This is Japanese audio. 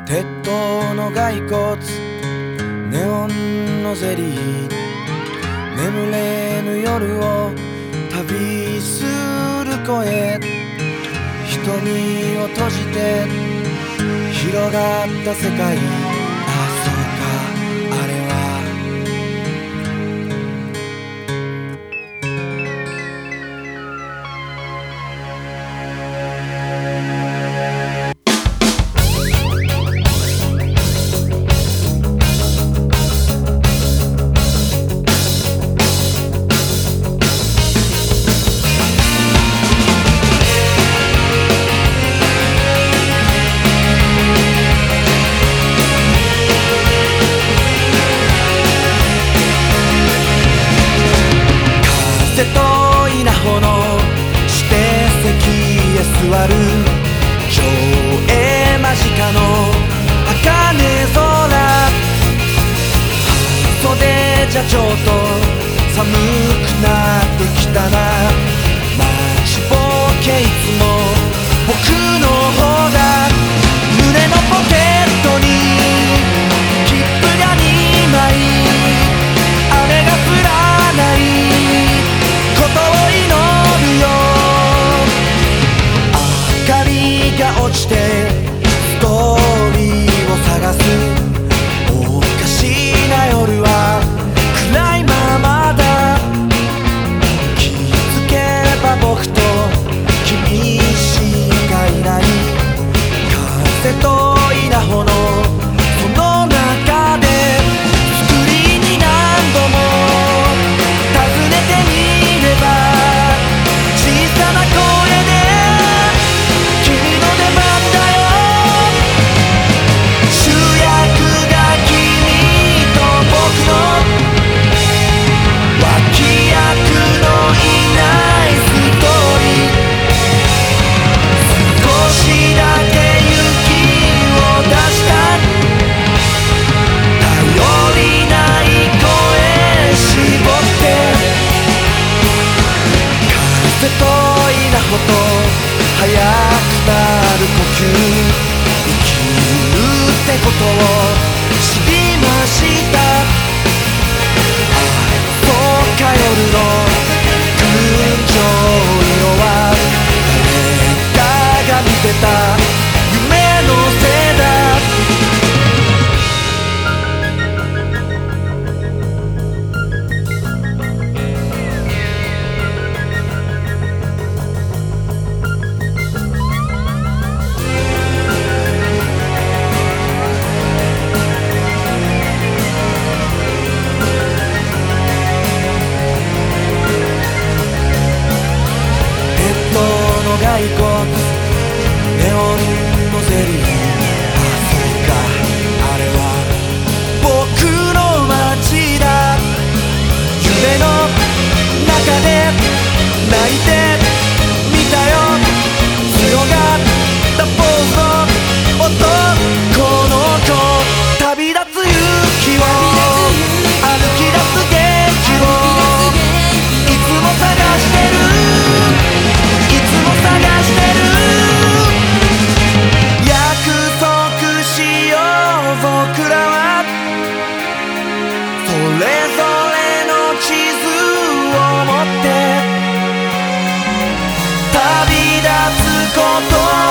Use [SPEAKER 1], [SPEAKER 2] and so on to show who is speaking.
[SPEAKER 1] 鉄塔の骸骨、ネオンのゼリー、眠れぬ夜を旅する声、瞳を閉じて広がった世界。あ、そうか、あれは風と稲穂の指定席へ座る上映間近の茜空、半袖じゃちょっと寒くなってきたな。待ちぼうけいつも僕の方だ。胸のポケットに切符が2枚、雨が降らないことを祈るよ。明かりが落ちてストーリーを探す。おかしな夜は暗いままだ。気づけば僕と君しかいない。風と稲穂のその中でスクリーンに何度も尋ねてみれば、小さな声で君の出番だよ。主役が君と僕の脇役のいないストーリー。少しだけ勇気を出した頼りない声絞って風と稲穂と速くなる呼吸、生きるってことを知りました。そうか、夜の群青色は誰かが見てた夢のせいだ。骸骨、ネオンのゼリー。あ、そうか、あれは僕の街だ。夢の中で泣いてみたよ。強がったポーズの男の子、旅立つ勇気を歩き出す元気をいつも探してる。探してる。約束しよう僕らは。それぞれの地図を持って旅立つこと